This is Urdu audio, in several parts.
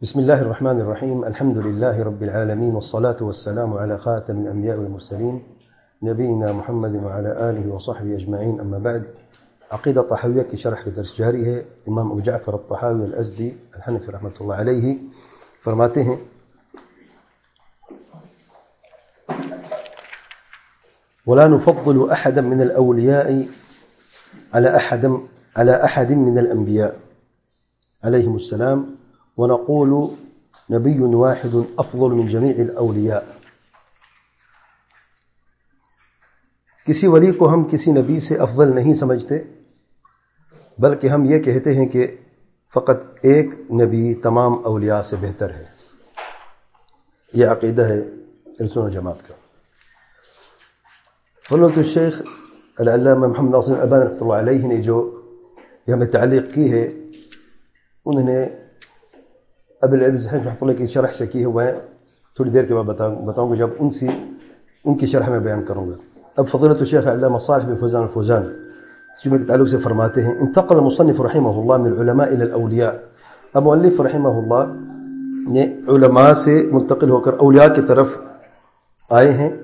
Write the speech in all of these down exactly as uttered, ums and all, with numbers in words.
بسم الله الرحمن الرحيم. الحمد لله رب العالمين، والصلاة والسلام على خاتم الأنبياء والمرسلين نبينا محمد وعلى آله وصحبه أجمعين. أما بعد، عقيدة طحاوية کی شرح کی درس جاری ہے. امام ابو جعفر الطحاوی الازدی الحنفی رحمۃ اللہ علیہ فرماتے ہیں: ولا نفضل أحدا من الأولياء على أحد على أحد من الأنبياء عليهم السلام، ونقول نبي واحد أفضل من جميع الأولياء. کسی ولی کو ہم کسی نبی سے افضل نہیں سمجھتے، بلکہ ہم یہ کہتے ہیں کہ فقط ایک نبی تمام اولیاء سے بہتر ہے. یہ عقیدہ ہے اہل سنت والجماعت کا. فضیلۃ الشیخ العلامہ محمد ناصر الالبانی رحمۃ اللہ علیہ نے جو یہ ہمیں تعلیق کی ہے، انہوں نے ابو العز رحمۃ اللہ کی شرح سے کی ہے. میں تھوڑی دیر کے بعد بتاؤں بتاؤں گا جب ان سے ان کی شرح میں بیان کروں گا. اب فضیلۃ الشیخ علامہ صالح بن فوزان الفوزان اس جملے کے تعلق سے فرماتے ہیں: انتقل المصنف رحمہ اللہ من العلماء الى الاولیاء. اب مؤلف رحمہ اللہ نے علماء سے منتقل ہو کر اولیاء کی طرف آئے ہیں.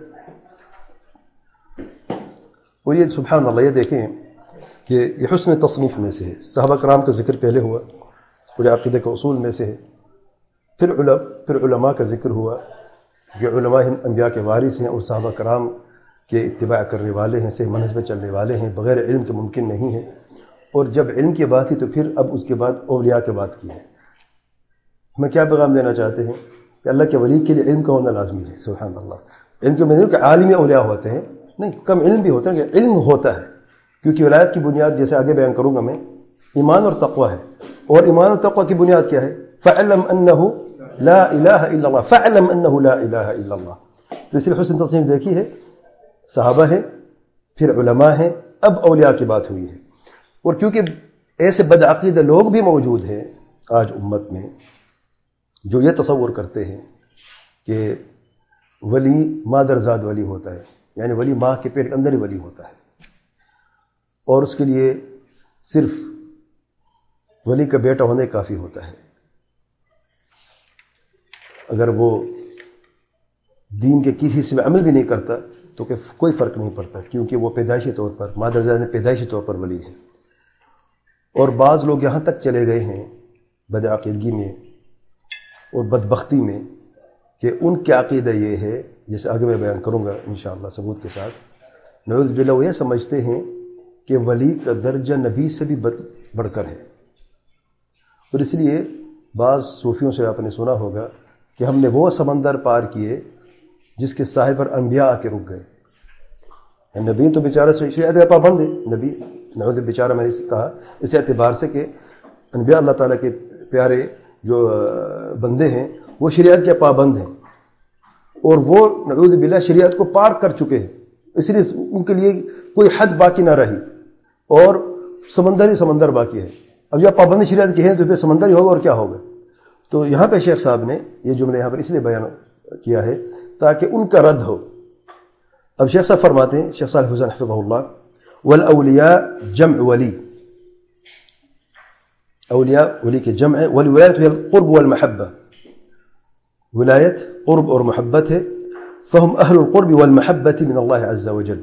اور یہ سبحان اللہ، یہ دیکھیں کہ یہ حسن تصنیف میں سے ہے. صحابہ کرام کا ذکر پہلے ہوا اور عقیدہ کے اصول میں سے ہے. پھر علماء پھر علماء کا ذکر ہوا کہ علماء انبیاء کے وارث ہیں اور صحابہ کرام کے اتباع کرنے والے ہیں، سے منہج پہ چلنے والے ہیں، بغیر علم کے ممکن نہیں ہے. اور جب علم کی بات تھی تو پھر اب اس کے بعد اولیاء کی بات کی ہے. ہمیں کیا پیغام دینا چاہتے ہیں کہ اللہ کے ولی کے لیے علم کا ہونا لازمی ہے. سبحان اللہ. علم کے معنی کہ عالمی اولیاء ہوتے ہیں نہیں، کم علم بھی ہوتے ہیں کہ علم ہوتا ہے. کیونکہ ولایت کی بنیاد، جیسے آگے بیان کروں گا میں، ایمان اور تقوی ہے. اور ایمان اور تقوی کی بنیاد کیا ہے؟ فَعْلَمْ أَنَّهُ لا الہ الا اللہ. فَعْلَمْ أَنَّهُ لا الہ الا اللہ. تو اس لیے حسن تصنیف دیکھی ہے، صحابہ ہیں، پھر علماء ہیں، اب اولیاء کی بات ہوئی ہے. اور کیونکہ ایسے بدعقیدہ لوگ بھی موجود ہیں آج امت میں جو یہ تصور کرتے ہیں کہ ولی مادرزاد ولی ہوتا ہے، یعنی ولی ماں کے پیٹ کے اندر ہی ولی ہوتا ہے، اور اس کے لیے صرف ولی کا بیٹا ہونے کافی ہوتا ہے. اگر وہ دین کے کسی حصے میں عمل بھی نہیں کرتا تو کہ کوئی فرق نہیں پڑتا، کیونکہ وہ پیدائشی طور پر مادرزاد نے پیدائشی طور پر ولی ہے. اور بعض لوگ یہاں تک چلے گئے ہیں بدعقیدگی میں اور بدبختی میں کہ ان کے عقیدہ یہ ہے، جیسے آگے میں بیان کروں گا انشاءاللہ ثبوت کے ساتھ، نعوذ باللہ وہ یہ سمجھتے ہیں کہ ولی کا درجہ نبی سے بھی بڑھ کر ہے. اور اس لیے بعض صوفیوں سے آپ نے سنا ہوگا کہ ہم نے وہ سمندر پار کیے جس کے ساحل پر انبیاء آ کے رک گئے. نبی تو بیچارہ شریعت کا پابند ہے. نبی نعوذ بیچارہ میں نے کہا اس اعتبار سے کہ انبیاء اللہ تعالیٰ کے پیارے جو بندے ہیں وہ شریعت کے پابند ہیں، اور وہ نعوذ باللہ شریعت کو پار کر چکے ہیں. اس لیے ان کے لیے کوئی حد باقی نہ رہی اور سمندر ہی سمندر باقی ہے. اب جب پابند شریعت کی ہے تو پھر سمندر ہی ہوگا اور کیا ہوگا. تو یہاں پہ شیخ صاحب نے یہ جملے یہاں پر اس لیے بیان کیا ہے تاکہ ان کا رد ہو. اب شیخ صاحب فرماتے ہیں، شیخ صالح فوزان حفظہ اللہ: والاولیاء جمع ولی. اولیاء ولی کے جمع ہے. والولایت هي القرب والمحبہ. ولایت قرب اور محبت ہے. فهم اہل القرب والمحبت من اللہ عز وجل.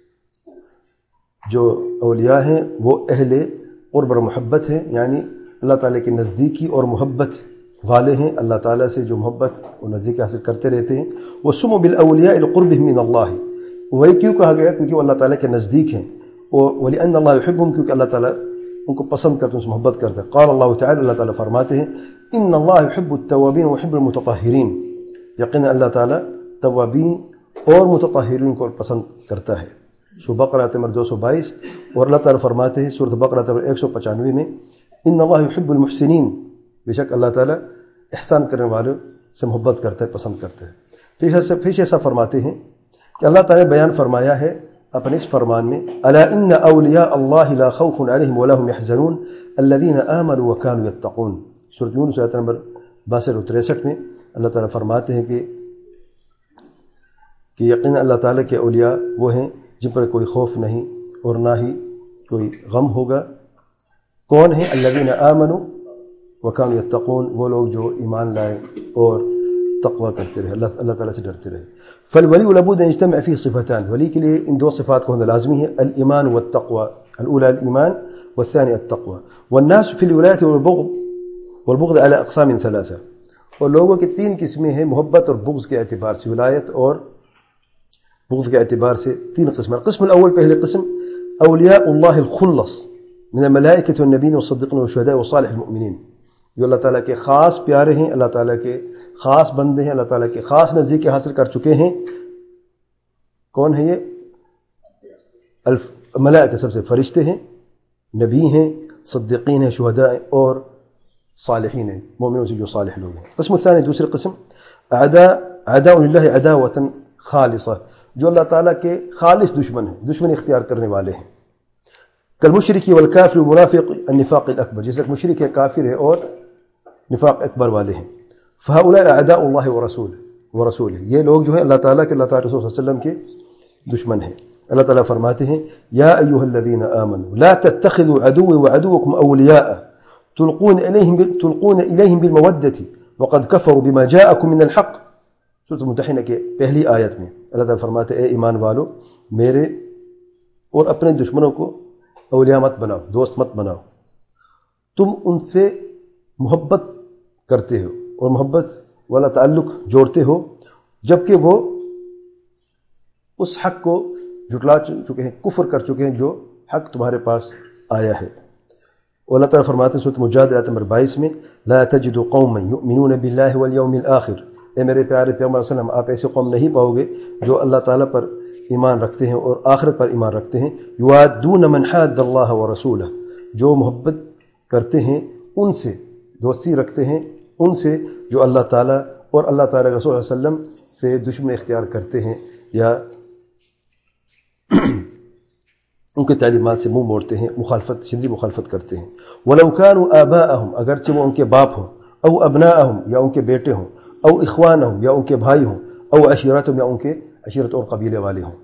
جو اولیاء ہیں وہ اہل قرب اور محبت ہیں، یعنی اللہ تعالیٰ کی نزدیکی اور محبت والے ہیں. اللہ تعالیٰ سے جو محبت اور نزدیکی حاصل کرتے رہتے ہیں. وسموا بالاولیاء القرب من اللہ. ولی کیوں کہا گیا؟ کیونکہ وہ اللہ تعالیٰ کے نزدیک ہیں. ولأن اللہ يحبهم، کیونکہ اللہ تعالیٰ ان کو پسند کرتے ہیں، ان سے محبت کرتے ہیں. قال اللہ تعالیٰ، اللہ تعالیٰ فرماتے ہیں: ان اللہ يحب التوابین ويحب المتطہرین. یقینا اللہ تعالیٰ توابین اور متطہرین کو پسند کرتا ہے. سورہ بقرہ آیت نمبر دو سو بائیس. اور اللہ تعالیٰ فرماتے ہیں سورہ بقرہ آیت نمبر ایک سو پچانوے میں: ان اللہ يحب المحسنین. بے شک اللہ تعالیٰ احسان کرنے والوں سے محبت کرتا ہے، پسند کرتا ہے. پھر ایسا پھر ایسا فرماتے ہیں کہ اللہ تعالیٰ نے بیان فرمایا ہے اپنے اس فرمان میں: الا ان اولیاء اللہ لا خوف علیہم ولا هم يحزنون الذین آمنوا وكانوا يتقون. سورۃ یونس آیت نمبر باسٹھ اور تریسٹھ میں اللہ تعالیٰ فرماتے ہیں کہ کہ یقینا اللہ تعالیٰ کے اولیاء وہ ہیں جن پر کوئی خوف نہیں اور نہ ہی کوئی غم ہوگا. کون ہیں؟ الذین آمنوا وکانوا یتقون، وہ لوگ جو ایمان لائے اور تقوی کرتے رہے، اللہ اللہ تعالیٰ سے ڈرتے رہے. فالولی لابد ان يجتمع فيه صفتان، ولی کے لیے ان دو صفات کو ہونا لازمی ہے، الایمان والتقوى. الاولى الايمان والثاني التقوى. والناس في الولاية والبغض والبغض على اقسام ثلاثه، اور لوگوں کی تین قسمیں ہیں محبت اور بغض کے اعتبار سے، ولایت اور بغض کے اعتبار سے تین قسم. القسم الاول، پہلے قسم، اولیاء اللہ الخلص من الملائکۃ والنبیین والصدیقین والشہداء وصالح المؤمنین، جو اللہ تعالیٰ کے خاص پیارے ہیں، اللہ تعالیٰ کے خاص بندے ہیں، اللہ تعالیٰ کے خاص نزدیکی حاصل کر چکے ہیں. کون ہیں یہ؟ ملائکہ، سب سے فرشتے ہیں، نبی ہیں، صدیقین ہیں، شہداء اور صالحین ہیں، مومنوں سے جو صالح لوگ ہیں. قسم الثانی، دوسری قسم، اعداء اعداء للہ عداوۃ خالصہ، جو اللہ تعالیٰ کے خالص دشمن ہیں، دشمن اختیار کرنے والے ہیں. کالمشرک والکافر والمنافق النفاق الاکبر، جیسے مشرک ہے، کافر ہے اور نفاق اکبر والے ہیں. فہؤلاء اعداء اللہ ورسول ورسولہ، یہ لوگ جو ہیں اللہ تعالیٰ کے، اللہ تعالیٰ رسول صلی اللہ علیہ وسلم کے دشمن ہیں. اللہ تعالیٰ فرماتے ہیں یا ایھا الذین آمنوا لا تتخذوا عدوی وعدوکم اولیاء تلقون الیہم تلقون الیہم بالمودۃ وقد کفروا بما جاءکم من الحق. سورۃ الممتحنہ کے پہلی آیت میں اللہ تعالیٰ فرماتے ہیں اے ایمان والو، میرے اور اپنے دشمنوں کو اولیاء مت بناؤ، دوست مت بناؤ. تم ان سے محبت کرتے ہو اور محبت والا تعلق جوڑتے ہو جبکہ وہ اس حق کو جھٹلا چکے ہیں، کفر کر چکے ہیں جو حق تمہارے پاس آیا ہے. اور اللہ تعالیٰ فرماتے ہیں سورۃ مجادلہ آیت نمبر بائیس میں لا تجد قوما یؤمنون باللہ والیوم الآخر، اے میرے پیارے پیغمبر صلی اللہ علیہ وسلم، آپ ایسے قوم نہیں پاؤ گے جو اللہ تعالیٰ پر ایمان رکھتے ہیں اور آخرت پر ایمان رکھتے ہیں. یوادون من حاد اللہ ورسولہ، جو محبت کرتے ہیں ان سے، دوستی رکھتے ہیں ان سے جو اللہ تعالیٰ اور اللہ تعالیٰ رسول صلی اللہ علیہ وسلم سے دشمن اختیار کرتے ہیں یا ان کے تعلیمات سے منہ موڑتے ہیں، مخالفت، شدید مخالفت کرتے ہیں. وَلَوْ كَانُوا آبَاءَهُمْ، اگرچہ وہ ان کے باپ ہوں، او ابناءہم، یا ان کے بیٹے ہوں، او اخوانہم، یا ان کے بھائی ہوں، او عشیرتہم، یا ان کے عشیرت اور قبیلے والے ہوں.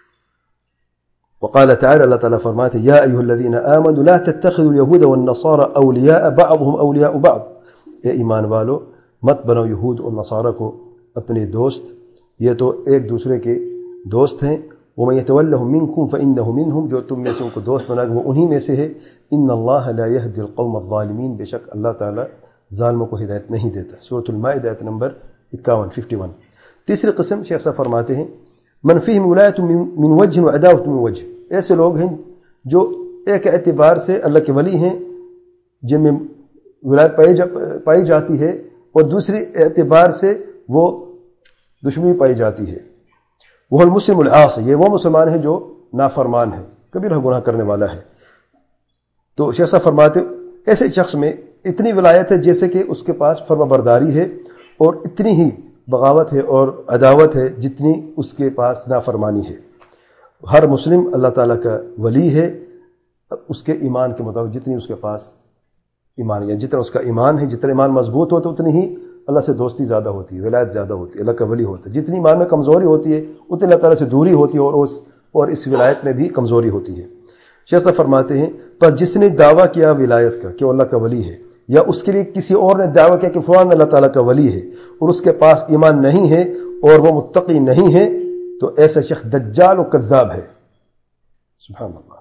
وقال تعالی، اللہ تعالیٰ فرماتے یا ایھا الذین آمنوا لا تتخذوا اليهود والنصارى اولیاء بعضهم اولیاء بعض، اے ایمان والو مت بناؤ یہود اور نصارہ کو اپنے دوست، یہ تو ایک دوسرے کے دوست ہیں. وَمَن يَتَوَلَّهُم مِّنكُمْ فَإِنَّهُ مِنْهُمْ، جو تم میں سے ان کو دوست بنا وہ انہی میں سے ہے. إِنَّ اللَّهَ لَا يَهْدِي الْقَوْمَ الظَّالِمِينَ، بے شک اللہ تعالیٰ ظالموں کو ہدایت نہیں دیتا. سورۃ المائدہ آیت نمبر اکاون اکیاون. تیسری قسم شیخ صاحب فرماتے ہیں من فیہم ولایۃ من وجہ وعداوۃ من وجہ، ایسے لوگ ہیں جو ایک اعتبار سے اللہ کے ولی ہیں جن میں ولایت پائی جا پائی جاتی ہے، اور دوسری اعتبار سے وہ دشمنی پائی جاتی ہے. وہ المسلم العاصی، یہ وہ مسلمان ہے جو نافرمان ہے، کبیرہ گناہ کرنے والا ہے. تو شیخ صاحب فرماتے ایسے شخص میں اتنی ولایت ہے جیسے کہ اس کے پاس فرما برداری ہے، اور اتنی ہی بغاوت ہے اور عداوت ہے جتنی اس کے پاس نافرمانی ہے. ہر مسلم اللہ تعالیٰ کا ولی ہے اس کے ایمان کے مطابق، جتنی اس کے پاس ایمان ہے، جتنا اس کا ایمان ہے، جتنا ایمان مضبوط ہوتا ہے اتنی ہی اللہ سے دوستی زیادہ ہوتی ہے، ولایت زیادہ ہوتی ہے، اللہ کا ولی ہوتا ہے. جتنی ایمان میں کمزوری ہوتی ہے اتنی اللہ تعالیٰ سے دوری ہوتی ہے، اور اس اور اس ولایت میں بھی کمزوری ہوتی ہے. شیخ صاحب فرماتے ہیں پر جس نے دعویٰ کیا ولایت کا کہ وہ اللہ کا ولی ہے، یا اس کے لیے کسی اور نے دعویٰ کیا کہ فلان اللہ تعالیٰ کا ولی ہے، اور اس کے پاس ایمان نہیں ہے اور وہ متقی نہیں ہے، تو ایسا شخص دجال و کذاب ہے. سبحان اللہ.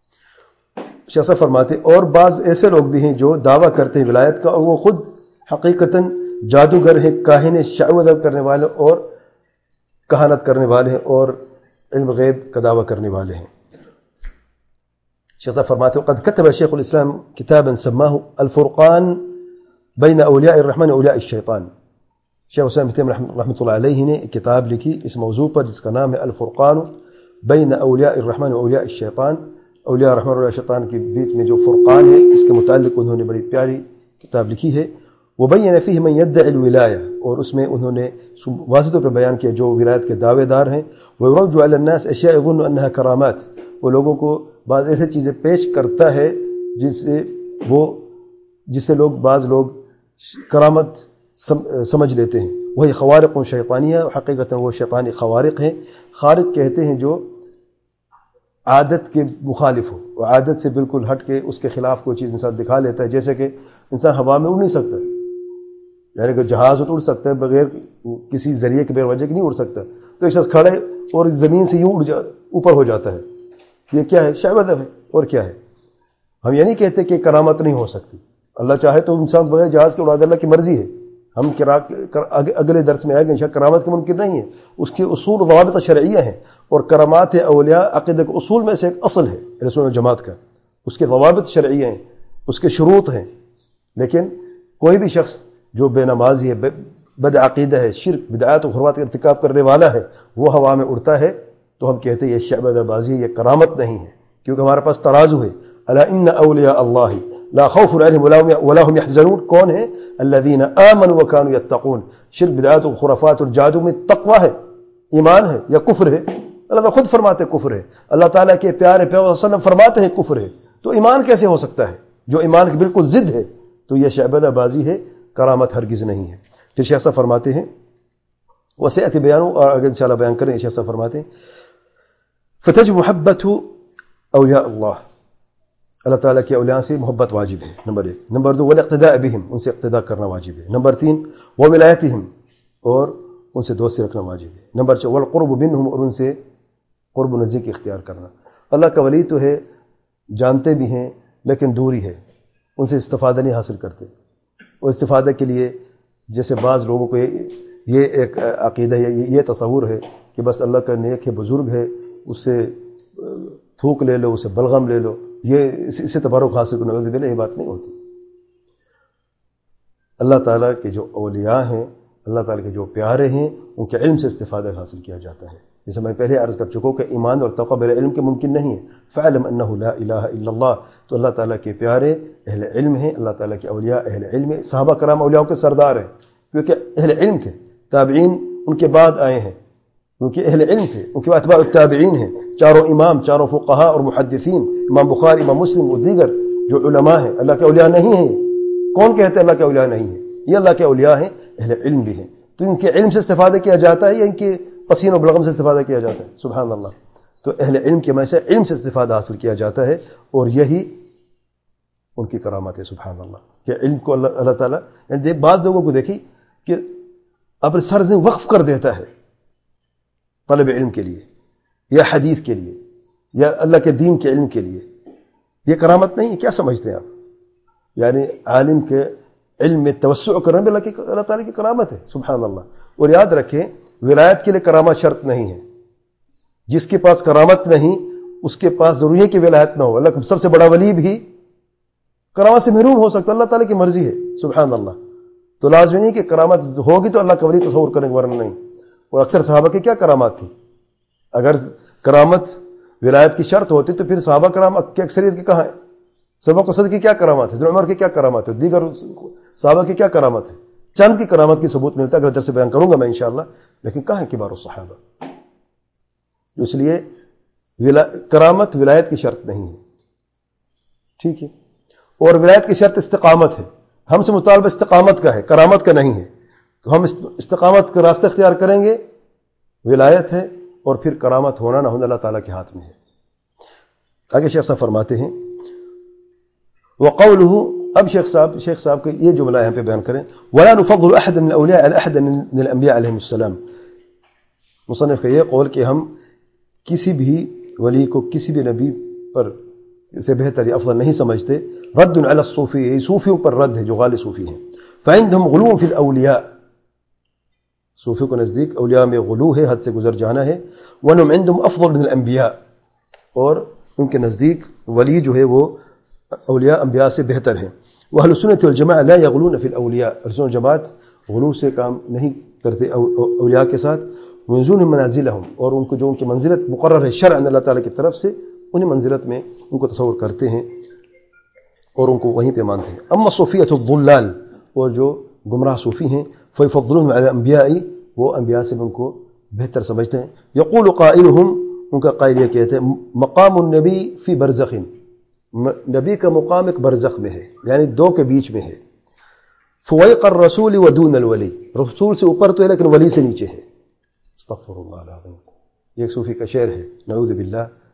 شیخ صاحب فرماتے اور بعض ایسے لوگ بھی ہیں جو دعویٰ کرتے ہیں ولایت کا، اور وہ خود حقیقتاً جادوگر ہیں، کاہن، شعوذہ کرنے والے اور کہانت کرنے والے ہیں، اور علم غیب کا دعویٰ کرنے والے ہیں. شیخ صاحب فرماتے ہیں قد كتب شیخ الاسلام کتابا سماه الفرقان بین اولیاء الرحمن و اولیاء الشیطان. شیخ الاسلام رحمۃ اللہ علیہ نے ایک کتاب لکھی اس موضوع پر جس کا نام ہے الفرقان بین اولیاء الرحمن و اولیاء الشیطان. اولیاء الرحمن و اولیاء الشیطان کے بیچ میں جو فرقان ہے اس کے متعلق انہوں نے بڑی پیاری کتاب لکھی ہے. وبین فیہ من یدعی الولایہ، اور اس میں انہوں نے واضح طور پر بیان کیا جو ولایت کے دعوے دار ہیں. ویروج علی الناس اشیاء یظن انها کرامات، وہ لوگوں کو بعض ایسے چیزیں پیش کرتا ہے جس سے وہ جس سے لوگ بعض لوگ کرامت سمجھ لیتے ہیں. وہی خوارق و شیطانیہ، حقیقتاً وہ شیطانی خوارق ہیں. خارق کہتے ہیں جو عادت کے مخالف ہو، اور عادت سے بالکل ہٹ کے اس کے خلاف کوئی چیز انسان دکھا لیتا ہے. جیسے کہ انسان ہوا میں اڑ نہیں سکتا، یعنی کہ جہاز تو اڑ سکتا ہے بغیر کسی ذریعے کے بغیر وجہ کے نہیں اڑ سکتا. تو ایک شخص کھڑے اور زمین سے یوں اڑ جا اوپر ہو جاتا ہے، یہ کیا ہے؟ شعبدہ ہے. اور کیا ہے؟ ہم یہ نہیں کہتے کہ کرامت نہیں ہو سکتی. اللہ چاہے تو انسان بغیر جہاز کے اڑا دے، اللہ کی مرضی ہے. ہم اگلے درس میں آئے گا انشاءاللہ. کرامت کے ممکن نہیں ہے، اس کے اصول و ضوابط شرعیہ ہیں، اور کرامات اولیاء عقیدہ کے اصول میں سے ایک اصل ہے رسول جماعت کا. اس کے ضوابط شرعیہ ہیں، اس کے شروط ہیں. لیکن کوئی بھی شخص جو بے نمازی ہے، بد عقیدہ ہے، شرک بدعات و خرافات کا ارتکاب کرنے والا ہے، وہ ہوا میں اڑتا ہے، تو ہم کہتے ہیں یہ شعبدہ بازی ہے، یہ کرامت نہیں ہے. کیونکہ ہمارے پاس ترازو ہے. الا ان اولیاء اللہ لا خوف علیہم ولا هم يحزنون. کون ہے؟ الذین آمنوا وكانوا يتقون. شرک بدعات و خرافات اور جادو میں تقوی ہے، ایمان ہے یا کفر ہے؟ اللہ تعالیٰ خود فرماتے ہیں کفر ہے. اللہ تعالیٰ کے پیارے پیغمبر صلی اللہ علیہ وسلم فرماتے ہیں کفر ہے. تو ایمان کیسے ہو سکتا ہے جو ایمان کی بالکل ضد ہے؟ تو یہ شعبدہ بازی ہے، کرامت ہرگز نہیں ہے. پھر شیخ صاحب فرماتے ہیں وسیأتی بیان، اور اگر انشاءاللہ بیان کریں. شیخ صاحب فرماتے ہیں فتجب محبت اولیاء اللہ، اللہ تعالیٰ کے اولیاء سے محبت واجب ہے، نمبر ایک. نمبر دو والاقتداء بہم، ان سے اقتداء کرنا واجب ہے. نمبر تین وولایتہم، اور ان سے دوستی رکھنا واجب ہے. نمبر چار والقرب منہم، اور ان سے قرب و نزدیکی اختیار کرنا. اللہ کا ولی تو ہے، جانتے بھی ہیں لیکن دوری ہے، ان سے استفادہ نہیں حاصل کرتے. اور استفادہ کے لیے جیسے بعض لوگوں کو یہ ایک عقیدہ ہے، یہ تصور ہے کہ بس اللہ کا نیک ہے، بزرگ ہے، اس سے تھوک لے لو، اس سے بلغم لے لو، یہ اس سے تبرک حاصل کرنا. نعوذ باللہ، یہ بات نہیں ہوتی. اللہ تعالیٰ کے جو اولیاء ہیں، اللہ تعالیٰ کے جو پیارے ہیں، ان کے علم سے استفادہ حاصل کیا جاتا ہے. جیسے میں پہلے عرض کر چکا ہوں کہ ایمان اور تقوی بغیر علم کے ممکن نہیں ہے. فاعلم انہ لا الہ الا اللہ. تو اللہ تعالیٰ کے پیارے اہل علم ہیں، اللہ تعالیٰ کے اولیاء اہل علم ہیں. صحابہ کرام اولیاء کے سردار ہیں کیونکہ اہل علم تھے. تابعین ان کے بعد آئے ہیں کیونکہ اہل علم تھے. ان کے بعد اتباع التابعین ہیں، چاروں امام، چاروں فقہاء اور محدثین، امام بخاری، امام مسلم اور دیگر جو علماء ہیں. اللہ کے اولیاء نہیں ہیں. کون کہتے ہیں اللہ کے اولیاء نہیں ہیں؟ یہ اللہ کے اولیاء ہیں، اہل علم بھی ہیں. تو ان کے علم سے استفادہ کیا جاتا ہے یا ان کے پسین و بلغم سے استفادہ کیا جاتا ہے؟ سبحان اللہ. تو اہل علم کے میں سے علم سے استفادہ حاصل کیا جاتا ہے، اور یہی ان کی کرامت ہے. سبحان اللہ کہ علم کو اللہ اللہ تعالیٰ، یعنی بعض لوگوں کو دیکھی کہ اپنے سر سے وقف کر دیتا ہے طلب علم کے لیے یا حدیث کے لیے یا اللہ کے دین کے علم کے لیے. یہ کرامت نہیں ہے. کیا سمجھتے ہیں آپ؟ یعنی عالم کے علم میں توسع کرنا بھی اللہ کی اللہ تعالیٰ کی کرامت ہے. سبحان اللہ. اور یاد رکھیں ولایت کے لیے کرامت شرط نہیں ہے. جس کے پاس کرامت نہیں اس کے پاس ضروری ہے کہ ولایت نہ ہو. اللہ سب سے بڑا ولی بھی کرامت سے محروم ہو سکتا ہے، اللہ تعالیٰ کی مرضی ہے. سبحان اللہ. تو لازمی نہیں کہ کرامت ہوگی تو اللہ کا ولی تصور کریں گے، ورنہ نہیں. اور اکثر صحابہ کی کیا کرامات تھی؟ اگر کرامت ولایت کی شرط ہوتی تو پھر صحابہ کرام کی اکثریت کی کہاں ہے؟ صحابہ قصد کی کیا کرامات ہے؟ حضرت عمر کی کیا کرامات ہے؟ دیگر صحابہ کی کیا کرامات ہے؟ چند کی کرامت کی ثبوت ملتا ہے، اگر درس بیان کروں گا میں انشاءاللہ. لیکن کہاں ہے کبار الصحابہ؟ اس لیے ولا... کرامت ولایت کی شرط نہیں ہے. ٹھیک ہے. اور ولایت کی شرط استقامت ہے. ہم سے مطالبہ استقامت کا ہے، کرامت کا نہیں ہے. تو ہم استقامت کا راستہ اختیار کریں گے، ولایت ہے، اور پھر کرامت ہونا نہ ہونا اللہ تعالیٰ کے ہاتھ میں ہے. آگے شیخ صاحب فرماتے ہیں وقوله، اب شیخ صاحب شیخ صاحب کے یہ جملہ یہاں پہ بیان کریں ولا نفضل احد من الاولیاء على احد من الانبیاء علیہم السلام. مصنف کا یہ قول کہ ہم کسی بھی ولی کو کسی بھی نبی پر سے بہتر یا افضل نہیں سمجھتے. رد علی الصوفی، صوفیوں پر رد ہے جو غالی صوفی ہیں. فعندهم غلو فی الاولیاء، صوفیوں کو نزدیک اولیاء میں غلو ہے، حد سے گزر جانا ہے. وانہم عندهم افضل من الانبیاء، اور ان کے نزدیک ولی جو ہے وہ اولیاء انبیاء سے بہتر ہیں. واہل السنۃ والجماعہ لا یغلون فی الاولیاء، اہل سنت والجماعت غلو سے کام نہیں کرتے اولیاء کے ساتھ. وینزون منازلہم، اور ان کو جو ان کی منزلت مقرر ہے شرعاً اللہ تعالیٰ کی طرف سے، انہیں منزلت میں ان کو تصور کرتے ہیں اور ان کو وہیں پہ مانتے ہیں. اما صوفیۃ الضلال، اور جو گمراہ صوفی ہیں، فیفضلون علی الانبیاء، وہ انبیاء سے ان کو بہتر سمجھتے ہیں. یقول قائلہم، ان کا قائل یہ کہتے ہیں مقام النبی فی برزخ، نبی کا مقام ایک برزخ میں ہے، یعنی دو کے بیچ میں ہے. فویق الرسول ودون الولی، رسول سے اوپر تو ہے لیکن ولی سے نیچے ہے. استغفر اللہ العظیم. یہ ایک صوفی کا شعر ہے، نعوذ باللہ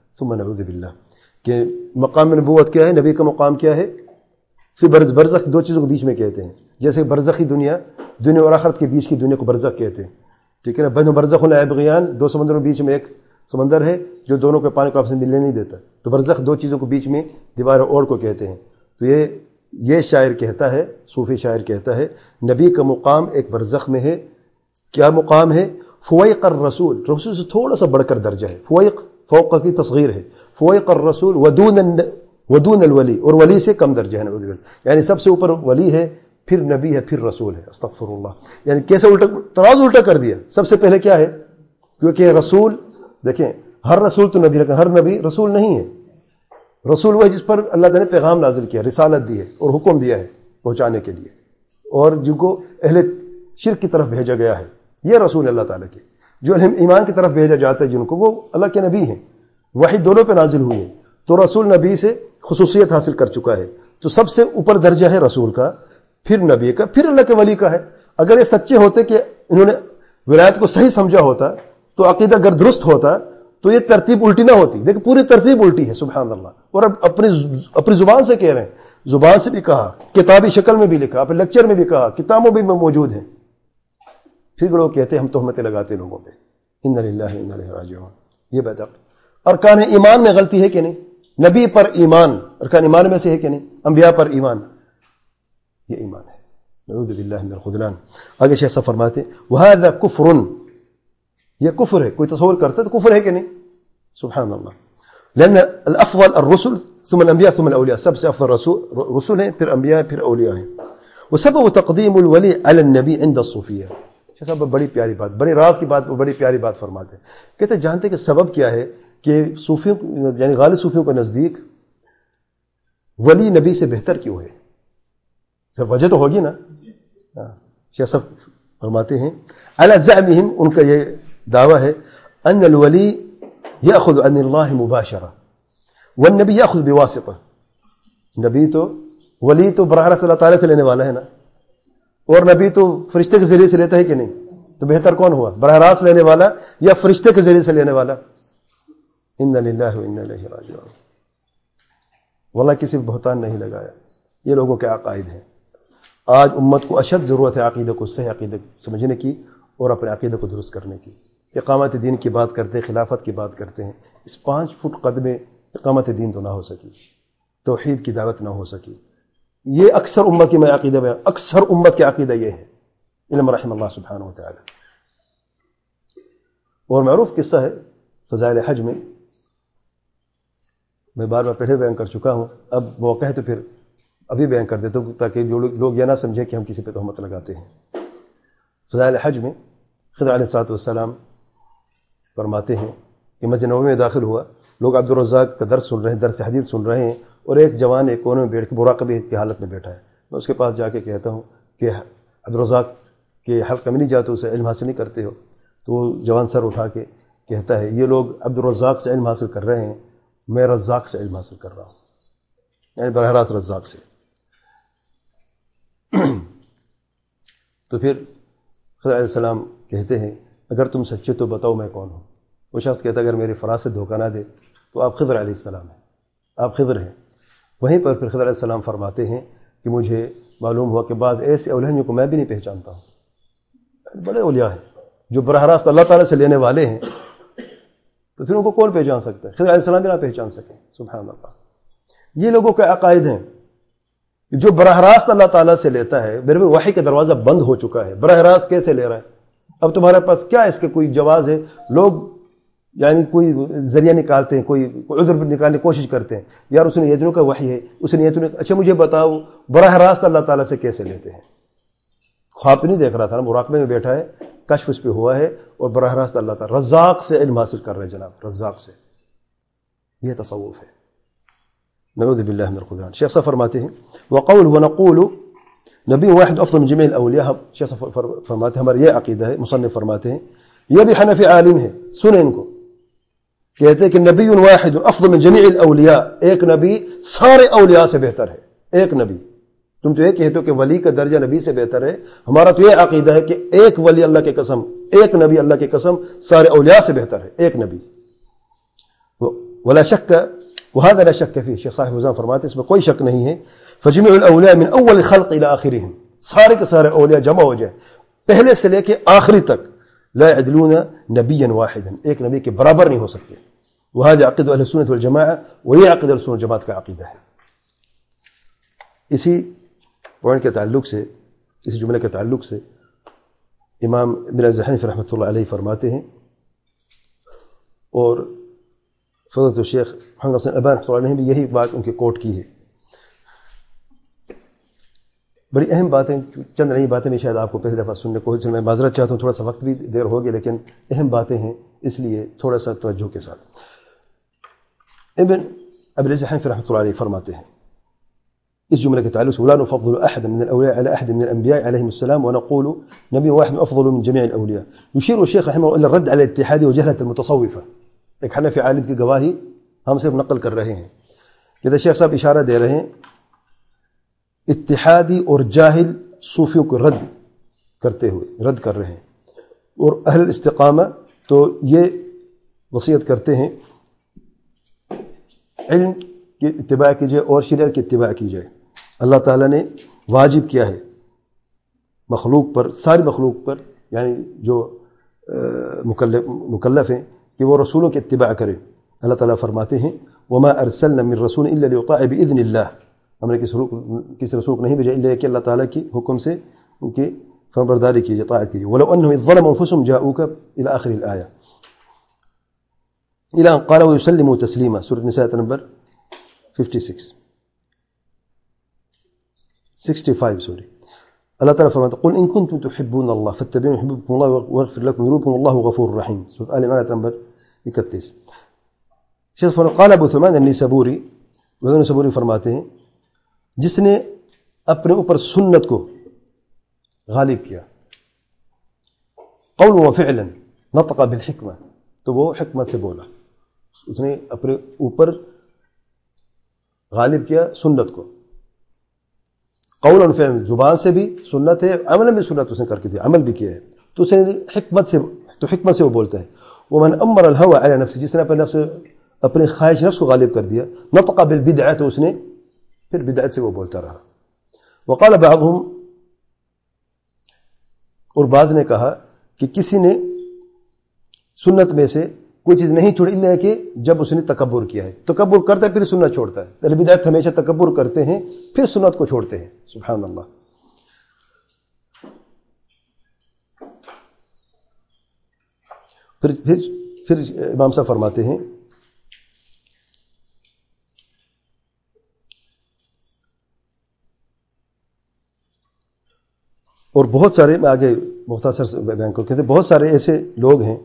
ثم نعوذ باللہ کہ مقام نبوت کیا ہے، نبی کا مقام کیا ہے، پھر برز برزخ دو چیزوں کے بیچ میں کہتے ہیں، جیسے برزخی دنیا، دنیا اور آخرت کے بیچ کی دنیا کو برزخ کہتے ہیں، ٹھیک ہے نا. بین برزخ الابغیان، دو سمندروں کے بیچ میں ایک سمندر ہے جو دونوں کے پانی کو آپس میں ملنے نہیں دیتا، تو برزخ دو چیزوں کے بیچ میں دیوار اور کو کہتے ہیں. تو یہ یہ شاعر کہتا ہے، صوفی شاعر کہتا ہے نبی کا مقام ایک برزخ میں ہے. کیا مقام ہے؟ فویق الرسول، رسول سے تھوڑا سا بڑھ کر درجہ ہے. فویق فوق کی تصغیر ہے. فویق الرسول ودون ودون الولی، اور ولی سے کم درجہ ہے، نعوذ باللہ. یعنی سب سے اوپر ولی ہے، پھر نبی ہے، پھر رسول ہے. استغفر اللہ. یعنی کیسے الٹا تراز الٹا کر دیا. سب سے پہلے کیا ہے؟ کیونکہ رسول، دیکھیں ہر رسول تو نبی، لیکن ہر نبی رسول نہیں ہے. رسول وہ ہے جس پر اللہ تعالیٰ نے پیغام نازل کیا، رسالت دی ہے اور حکم دیا ہے پہنچانے کے لیے، اور جن کو اہل شرک کی طرف بھیجا گیا ہے، یہ رسول اللہ تعالیٰ کے. جو ایمان کی طرف بھیجا جاتا ہے جن کو، وہ اللہ کے نبی ہیں. وحی دونوں پہ نازل ہوئی ہے، تو رسول نبی سے خصوصیت حاصل کر چکا ہے. تو سب سے اوپر درجہ ہے رسول کا، پھر نبی کا، پھر اللہ کے ولی کا ہے. اگر یہ سچے ہوتے کہ انہوں نے ولایت کو صحیح سمجھا ہوتا، تو عقیدہ اگر درست ہوتا تو یہ ترتیب الٹی نہ ہوتی. دیکھیں پوری ترتیب الٹی ہے، سبحان اللہ. اور اب اپنی اپنی زبان سے کہہ رہے ہیں، زبان سے بھی کہا، کتابی شکل میں بھی لکھا، اپنے لیکچر میں بھی کہا، کتابوں میں بھی موجود ہیں. پھر لوگ کہتے ہیں ہم تہمتیں لگاتے لوگوں پہ. ان للہ و انا الیہ راجعون. یہ بات ارکان ایمان میں غلطی ہے کہ نہیں؟ نبی پر ایمان ارکان ایمان میں سے ہے کہ نہیں؟ انبیاء پر ایمان، یہ ایمان ہے. نعوذ باللہ من الخذلان. آگے شیخ صاحب فرماتے ہیں وہذا کفر، یہ کفر ہے. کوئی تصور کرتا ہے تو کفر ہے کہ نہیں؟ سبحان اللہ. لأن الافضل الرسل ثم الانبیاء ثم الاولیاء، سب سے افضل رسول رسول ہیں، پھر انبیاء، پھر اولیاء ہیں. وسبب تقدیم الولی علی النبی عند الصوفیہ. شیخ صاحب بڑی پیاری بات، بڑی راز کی بات، بڑی پیاری بات فرماتے ہیں. کہتے ہیں جانتے کہ سبب کیا ہے کہ صوفیوں یعنی غالب صوفیوں کے نزدیک ولی نبی سے بہتر کیوں ہے؟ سب وجہ تو ہوگی نا. شیخ صاحب فرماتے ہیں علی زعمہم، ان کا یہ دعویٰ ہے، ان الولی یاخذ عن اللہ مباشرہ والنبی یاخذ بواسطہ. نبی تو ولی تو براہ راست اللہ تعالیٰ سے لینے والا ہے نا، اور نبی تو فرشتے کے ذریعے سے لیتا ہے کہ نہیں؟ تو بہتر کون ہوا، براہ راست لینے والا یا فرشتے کے ذریعے سے لینے والا؟ ان للہ و انا الیہ راجعون. واللہ کسی بہتان نہیں لگایا، یہ لوگوں کے عقائد ہیں. آج امت کو اشد ضرورت ہے عقیدہ کو صحیح عقیدہ سمجھنے کی اور اپنے عقیدہ کو درست کرنے کی. اقامت دین کی بات کرتے ہیں، خلافت کی بات کرتے ہیں، اس پانچ فٹ قد میں اقامت دین تو نہ ہو سکی، توحید کی دعوت نہ ہو سکی. یہ اکثر امت کی میں عقیدہ میں اکثر امت کے عقیدہ یہ ہے، علم رحم اللہ سبحانہ و تعالی. اور معروف قصہ ہے فضائل حج میں، میں بار بار پہلے بیان کر چکا ہوں، اب موقع ہے تو پھر ابھی بیان کر دیتا ہوں تاکہ لوگ یہ نہ سمجھیں کہ ہم کسی پہ تہمت لگاتے ہیں. فضائل حج میں خضر علیہ الصلوۃ والسلام فرماتے ہیں کہ مسجد نبوی میں داخل ہوا، لوگ عبدالرزاق کا درس سن رہے ہیں، درس حدیث سن رہے ہیں، اور ایک جوان ایک کونے میں بیٹھ کے مراقبے کی حالت میں بیٹھا ہے. میں اس کے پاس جا کے کہتا ہوں کہ عبدالرزاق کے حلقہ میں نہیں جاتے، اسے علم حاصل نہیں کرتے ہو؟ تو وہ جوان سر اٹھا کے کہتا ہے یہ لوگ عبدالرزاق سے علم حاصل کر رہے ہیں، میں رزاق سے علم حاصل کر رہا ہوں، یعنی براہ راست رزاق سے. تو پھر خضر علیہ السلام کہتے ہیں اگر تم سچے تو بتاؤ میں کون ہوں. وہ شخص کہتا ہے اگر میری فراست دھوکہ نہ دے تو آپ خضر علیہ السلام ہیں، آپ خضر ہیں. وہیں پر پھر خضر علیہ السلام فرماتے ہیں کہ مجھے معلوم ہوا کہ بعض ایسے اولیاء ہیں کو میں بھی نہیں پہچانتا ہوں، بڑے اولیاء ہیں جو براہ راست اللہ تعالیٰ سے لینے والے ہیں، تو پھر ان کو کون پہچان سکتا ہے؟ خضر علیہ السلام بھی نہ پہچان سکیں. سبحان اللہ. یہ لوگوں کے عقائد ہیں. جو براہ راست اللہ تعالیٰ سے لیتا ہے، میرے بھی وحی کا دروازہ بند ہو چکا ہے، براہ راست کیسے لے رہا ہے؟ اب تمہارے پاس کیا اس کے کوئی جواز ہے؟ لوگ یعنی کوئی ذریعہ نکالتے ہیں، کوئی عذر نکالنے کی کوشش کرتے ہیں، یار اس نے یہ دنوں کا وحی ہے، اس نے یہ دنوں. اچھا مجھے بتاؤ براہ راست اللہ تعالیٰ سے کیسے لیتے ہیں؟ خواب تو نہیں دیکھ رہا تھا نا، مراقبے میں بیٹھا ہے، کشف اس پہ ہوا ہے، اور براہ راست اللہ تعالیٰ رزاق سے علم حاصل کر رہے ہیں. جناب رزاق سے، یہ تصوف ہے. نعوذ باللہ من الخذلان. شیخ صاحب فرماتے ہیں وقول ونقول نبی واحد افضل من جميع الاولیاء. شیخ صاحب فرماتے ہیں ہمارا یہ عقیدہ ہے. مصنف فرماتے ہیں یہ بھی حنفی عالم ہے، سنیں ان کو، کہتے ہیں کہ نبی واحد افضل من جميع الاولیاء، ایک نبی سارے اولیاء سے بہتر ہے. ایک نبی، تم تو یہ کہتے ہو کہ ولی کا درجہ نبی سے بہتر ہے، ہمارا تو یہ عقیدہ ہے کہ ایک ولی اللہ کی قسم، ایک نبی اللہ کی قسم سارے اولیاء سے بہتر ہے. ایک نبی ولا شك وهذا لا شك فيه. شیخ صاحب فوزان فرماتے ہیں اس میں کوئی شک نہیں ہے. فجميع الاولیاء من اول الخلق الى اخرهم, سارے کے سارے اولیاء جمع ہو جائے پہلے سے لے کے آخری تک, لا يعدلون نبيا واحدا, ایک نبی کے برابر نہیں ہو سکتے. وهذا عقيدة اهل السنة والجماعة, وهي عقيدة اهل السنة والجماعة کا عقیدہ ہے. اسی پوائنٹ کے تعلق سے, اسی جملے کے تعلق سے امام ابن الحنفی رحمۃ اللہ علیہ فرماتے ہیں, اور فضلت الشیخ محمد حسن البانی رحمۃ اللہ علیہ نے بھی یہی بات ان کے کوٹ کی ہے. بڑی اہم باتیں, چند نئی باتیں میں شاید آپ کو پہلی دفعہ سننے کو, میں معذرت چاہتا ہوں, تھوڑا سا وقت بھی دیر ہو گیا, لیکن اہم باتیں ہیں اس لیے تھوڑا سا توجہ کے ساتھ. ابن ابی العز الحنفی رحمۃ اللہ علیہ فرماتے ہیں اس جملے کے تعلق سے, ولا نفضل احدا من الاولیاء على احد من الانبیاء علیہم السلام ونقول نبی واحد افضل من جميع الاولیاء. يشير الشيخ رحمه الله الى الرد على الاتحاد وجهله المتصوفه. ایک حنفی عالم کی گواہی ہم صرف نقل کر رہے ہیں کہ شیخ صاحب اشارہ دے رہے ہیں اتحادی اور جاہل صوفیوں کو رد کرتے ہوئے, رد کر رہے ہیں. اور اہل استقامہ تو یہ وصیت کرتے ہیں علم کی اتباع کیجیے اور شریعت کی اتباع کی جائے. اللہ تعالیٰ نے واجب کیا ہے مخلوق پر, ساری مخلوق پر, یعنی جو مکلف مکلف ہیں کہ وہ رسولوں کی اتباع کرے. اللہ تعالیٰ فرماتے ہیں وما ارسلنا من رسول الا ليطاع باذن اللہ, ہم نے کسی کسی رسول کو نہیں بھیجا الا کہ اللہ تعالیٰ کی حکم سے ان کی فرمانبرداری کیجیے, اطاعت کیجیے. ولو انهم اذ ظلموا انفسهم جاءوك الى اخر الايه الى ان قال ويسلموا تسليما, سورۃ النساء نمبر چھپن پچاس سوری. اللہ تعالیٰ فرماتا قل ان کنتم تحبون اللہ فاتبعونی يحببكم اللہ ويغفر لكم ذنوبكم والله غفور رحیم, سورۃ آل عمران نمبر اکتیس. شیخ فرماتا قال ابو ثمان النسابوری, ابو النسابوری فرماتے ہیں جس نے اپنے اوپر سنت کو غالب کیا, قول و فعلا نطق بالحکمہ, تو وہ حکمت سے بولا. اس نے اپنے اوپر غالب کیا سنت کو, قول و فعل, زبان سے بھی سنت ہے, عمل بھی سنت اس نے کر کے دیا, عمل بھی کیا ہے, تو اس نے حکمت سے, تو حکمت سے وہ بولتا ہے. ومن امر الهوى على نفسه, جس نے اپنے نفس اپنے خواہش نفس کو غالب کر دیا, نطق بالبدعہ, تو اس نے پھر بدعت سے وہ بولتا رہا. وقال بعضهم, اور بعض نے کہا کہ کسی نے سنت میں سے کوئی چیز نہیں چھوڑی الا کہ جب اس نے تکبر کیا ہے. تکبر کرتا ہے پھر سنت چھوڑتا ہے. اہل بدعت ہمیشہ تکبر کرتے ہیں پھر سنت کو چھوڑتے ہیں. سبحان اللہ. پھر پھر پھر امام صاحب فرماتے ہیں اور بہت سارے, میں آگے مختصر سے بیان کروں, کہتے ہیں بہت سارے ایسے لوگ ہیں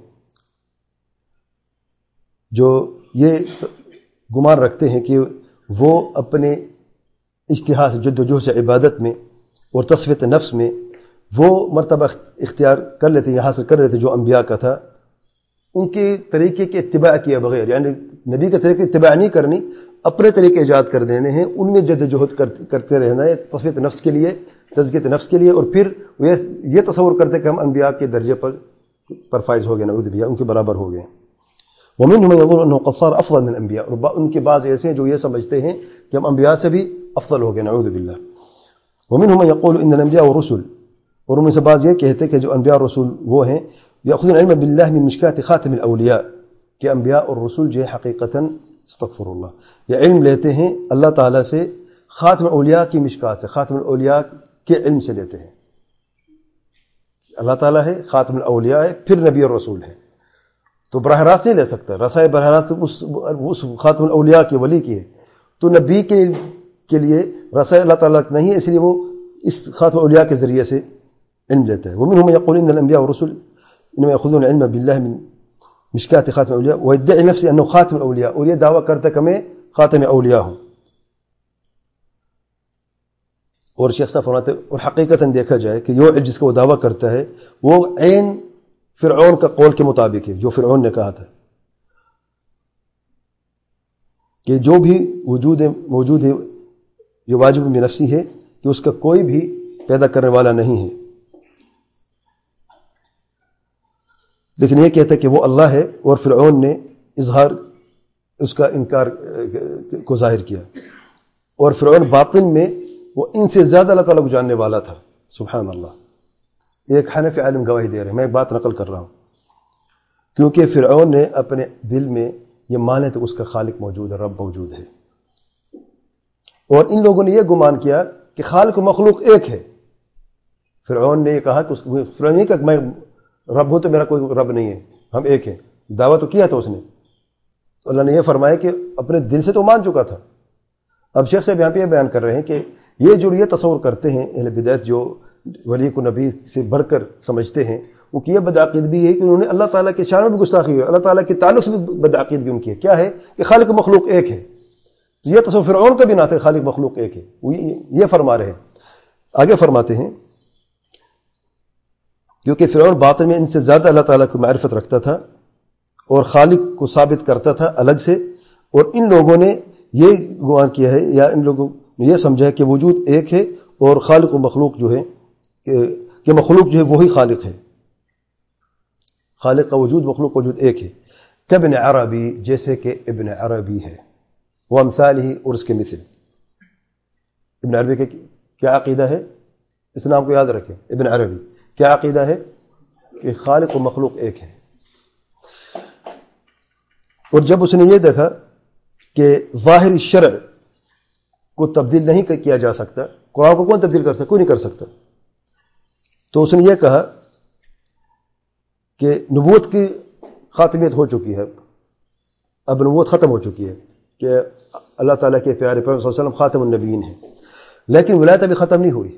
جو یہ گمان رکھتے ہیں کہ وہ اپنے اجتہاد جد و جہد سے عبادت میں اور تصفیت نفس میں وہ مرتبہ اختیار کر لیتے ہیں, حاصل کر لیتے جو انبیاء کا تھا. ان کے طریقے کے اتباع کیے بغیر, یعنی نبی کے طریقے اتباع نہیں کرنی, اپنے طریقے ایجاد کر دینے ہیں, ان میں جد و جہد کرتے رہنا ہے تصفیت نفس کے لیے, تزکیت نفس کے لیے, اور پھر وہ یہ تصور کرتے کہ ہم انبیاء کے درجے پر پر فائز ہو گئے, نعوذ باللہ, ان کے برابر ہو گئے. ومنهم من يظن انه قد صار افضل من الانبیاء, اور ان کے بعض ایسے ہیں جو یہ سمجھتے ہیں کہ ہم انبیاء سے بھی افضل ہو گئے, نعوذ باللہ. ومنهم من يقول ان الانبیاء والرسل, اور ان میں سے بعض یہ کہتے ہیں کہ جو انبیاء اور رسول وہ ہیں یاخذون العلم بالله من مشکات خاتم الاولیاء, کہ انبیاء اور رسول جو ہے حقیقتاً استغفر اللہ, یہ علم لیتے ہیں اللہ تعالیٰ سے خاتم الاولیاء کی مشکات سے, خاتم الاولیاء کے علم سے لیتے ہیں. اللہ تعالیٰ ہے, خاتم الاولیاء ہے, پھر نبی اور رسول ہے, تو براہ راست نہیں لے سکتا. رسائے براہ راست اس اس خاتم الاولیاء کے ولی کی ہے, تو نبی کے کے لیے رسائے اللہ تعالیٰ نہیں ہے, اس لیے وہ اس خاتم الاولیاء کے ذریعے سے علم لیتا ہے. ومنهم من يقول ان الانبیاء والرسل انما ياخذون العلم بالله من مشکات خاتم الاولیاء ويدعي نفسه انه خاتم الاولیاء, اور یہ دعویٰ کرتا کہ میں خاتم اولیاء ہوں. اور شیخ صاحب فرماتے اور حقیقتاً دیکھا جائے کہ یہ جس کا وہ دعویٰ کرتا ہے وہ عین فرعون کا قول کے مطابق ہے, جو فرعون نے کہا تھا کہ جو بھی وجود ہے موجود ہے یہ واجب بنفسی ہے, کہ اس کا کوئی بھی پیدا کرنے والا نہیں ہے, لیکن یہ کہتا ہے کہ وہ اللہ ہے, اور فرعون نے اظہار اس کا انکار کو ظاہر کیا. اور فرعون باطن میں وہ ان سے زیادہ اللہ تعالیٰ کو جاننے والا تھا. سبحان اللہ. ایک حنفی عالم گواہی دے رہے ہیں، میں ایک بات نقل کر رہا ہوں. کیونکہ فرعون نے اپنے دل میں یہ مانے تو اس کا خالق موجود ہے، رب موجود ہے، اور ان لوگوں نے یہ گمان کیا کہ خالق و مخلوق ایک ہے. فرعون نے یہ کہا کہ فرعون نے کہا کہ میں رب ہوں تو میرا کوئی رب نہیں ہے، ہم ایک ہیں. دعویٰ تو کیا تھا اس نے. اللہ نے یہ فرمایا کہ اپنے دل سے تو مان چکا تھا. اب شیخ صاحب یہاں پہ یہ بیان کر رہے ہیں کہ یہ جو یہ تصور کرتے ہیں اہل بدعت، جو ولی کو نبی سے بڑھ کر سمجھتے ہیں، وہ کی یہ بدعقیدگی ہے کہ انہوں نے اللہ تعالیٰ کے شان میں بھی گستاخی ہوئی، اللہ تعالیٰ کے تعلق سے بھی بدعقیدگی ان کی ہے. کیا ہے کہ خالق مخلوق ایک ہے. تو یہ تصور فرعون کا بھی نہ تھا، خالق مخلوق ایک ہے. وہ یہ فرما رہے ہیں. آگے فرماتے ہیں کیونکہ فرعون باطن میں ان سے زیادہ اللہ تعالیٰ کو معرفت رکھتا تھا اور خالق کو ثابت کرتا تھا الگ سے، اور ان لوگوں نے یہ گمان کیا ہے یا ان لوگوں نے یہ سمجھا ہے کہ وجود ایک ہے اور خالق و مخلوق جو ہے کہ مخلوق جو ہے وہی خالق ہے. خالق کا وجود، مخلوق کا وجود ایک ہے. کابن عربی، جیسے کہ ابن عربی ہے، وہ امثال ہی اور اس کے مثل. ابن عربی کے کیا عقیدہ ہے؟ اس نام کو یاد رکھیں. ابن عربی کیا عقیدہ ہے؟ کہ خالق و مخلوق ایک ہے. اور جب اس نے یہ دیکھا کہ ظاہری شرع کو تبدیل نہیں کیا جا سکتا، قرآن کو کون تبدیل کر سکتا؟ کوئی نہیں کر سکتا. تو اس نے یہ کہا کہ نبوت کی خاتمیت ہو چکی ہے، اب نبوت ختم ہو چکی ہے، کہ اللہ تعالیٰ کے پیارے پیغمبر صلی اللہ علیہ وسلم خاتم النبیین ہیں، لیکن ولایت ابھی ختم نہیں ہوئی.